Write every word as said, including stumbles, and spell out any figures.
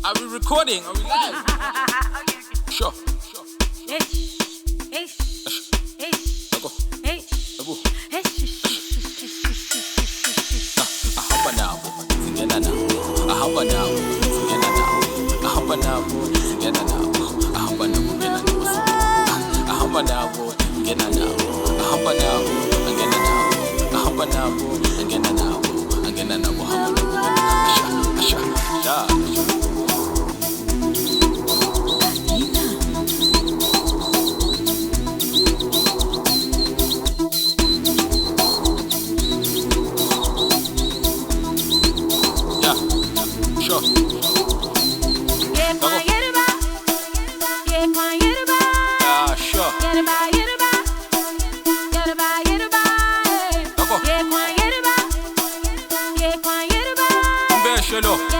Are we recording? Are we live? Sure. Ish, ish, ish, Go. ish, Go. ish. Ahamba nabo, singena nabo. Ahamba nabo, singena nabo. Ahamba nabo, singena nabo. Ahamba nabo, ngena nabo. Ahamba nabo, ngena nabo. Ahamba nabo, ngena nabo. Ahamba nabo, ngena nabo. Ngena nabo, ahamba nabo. Asha, asha, asha. Sure. Yeah, kwa yerba. Yeah, kwa yerba. Ah, sure. Yerba, yerba. Yerba, yerba. D'accord. Yeah, kwa yerba. Yeah, kwa yerba. Beshelo.